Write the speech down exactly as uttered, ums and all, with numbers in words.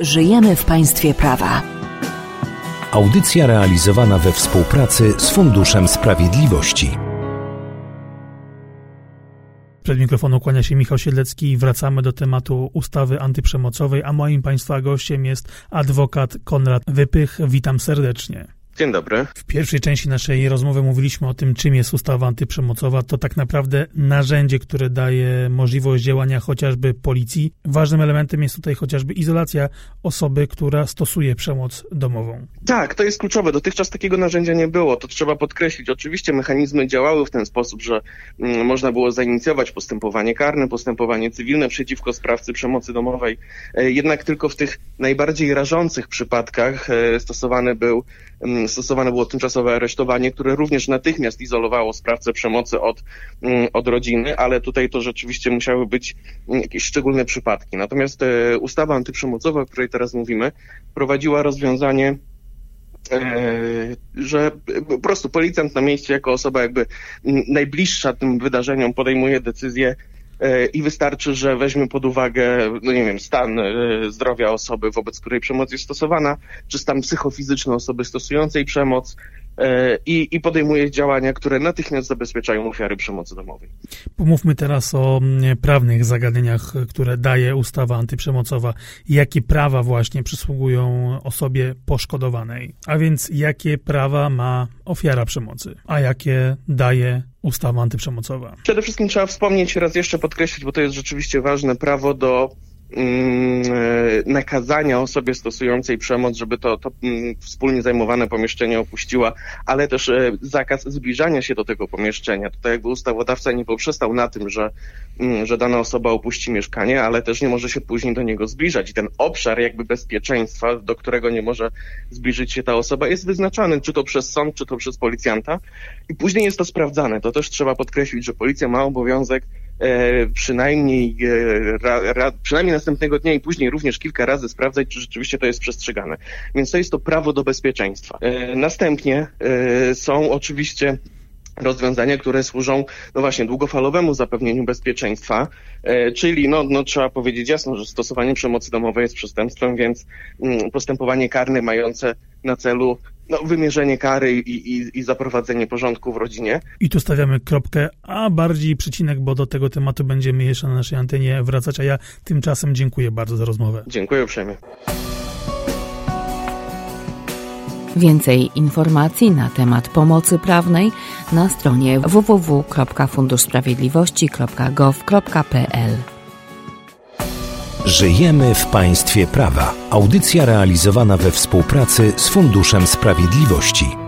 Żyjemy w państwie prawa. Audycja realizowana we współpracy z Funduszem Sprawiedliwości. Przed mikrofonu kłania się Michał Siedlecki i wracamy do tematu ustawy antyprzemocowej, a moim Państwa gościem jest adwokat Konrad Wypych. Witam serdecznie. Dzień dobry. W pierwszej części naszej rozmowy mówiliśmy o tym, czym jest ustawa antyprzemocowa. To tak naprawdę narzędzie, które daje możliwość działania chociażby policji. Ważnym elementem jest tutaj chociażby izolacja osoby, która stosuje przemoc domową. Tak, to jest kluczowe. Dotychczas takiego narzędzia nie było. To trzeba podkreślić. Oczywiście mechanizmy działały w ten sposób, że mm, można było zainicjować postępowanie karne, postępowanie cywilne przeciwko sprawcy przemocy domowej. E, jednak tylko w tych najbardziej rażących przypadkach e, stosowany był Stosowane było tymczasowe aresztowanie, które również natychmiast izolowało sprawcę przemocy od, od rodziny, ale tutaj to rzeczywiście musiały być jakieś szczególne przypadki. Natomiast e, ustawa antyprzemocowa, o której teraz mówimy, prowadziła rozwiązanie, e, że po prostu policjant na miejscu jako osoba jakby najbliższa tym wydarzeniom podejmuje decyzję i wystarczy, że weźmie pod uwagę, no nie wiem, stan zdrowia osoby, wobec której przemoc jest stosowana, czy stan psychofizyczny osoby stosującej przemoc i, i podejmuje działania, które natychmiast zabezpieczają ofiary przemocy domowej. Pomówmy teraz o prawnych zagadnieniach, które daje ustawa antyprzemocowa. Jakie prawa właśnie przysługują osobie poszkodowanej? A więc jakie prawa ma ofiara przemocy? A jakie daje ustawa antyprzemocowa? Przede wszystkim trzeba wspomnieć, raz jeszcze podkreślić, bo to jest rzeczywiście ważne, prawo do mm, nakazania osobie stosującej przemoc, żeby to, to mm, wspólnie zajmowane pomieszczenie opuściła, ale też e, zakaz zbliżania się do tego pomieszczenia. Tutaj jakby ustawodawca nie poprzestał na tym, że, mm, że dana osoba opuści mieszkanie, ale też nie może się później do niego zbliżać. I ten obszar jakby bezpieczeństwa, do którego nie może zbliżyć się ta osoba, jest wyznaczany, czy to przez sąd, czy to przez policjanta. I później jest to sprawdzane. To też trzeba podkreślić, że policja ma obowiązek e, przynajmniej, e, ra, ra, przynajmniej następnego dnia i później również kilka razy sprawdzać, czy rzeczywiście to jest przestrzegane. Więc to jest to prawo do bezpieczeństwa. E, następnie e, są oczywiście rozwiązania, które służą, no właśnie, długofalowemu zapewnieniu bezpieczeństwa, e, czyli, no, no trzeba powiedzieć jasno, że stosowanie przemocy domowej jest przestępstwem, więc mm, postępowanie karne mające na celu no, wymierzenie kary i, i, i zaprowadzenie porządku w rodzinie. I tu stawiamy kropkę, a bardziej przecinek, bo do tego tematu będziemy jeszcze na naszej antenie wracać, a ja tymczasem dziękuję bardzo za rozmowę. Dziękuję uprzejmie. Więcej informacji na temat pomocy prawnej na stronie w w w kropka fundusz sprawiedliwości kropka gov kropka p l. Żyjemy w państwie prawa. Audycja realizowana we współpracy z Funduszem Sprawiedliwości.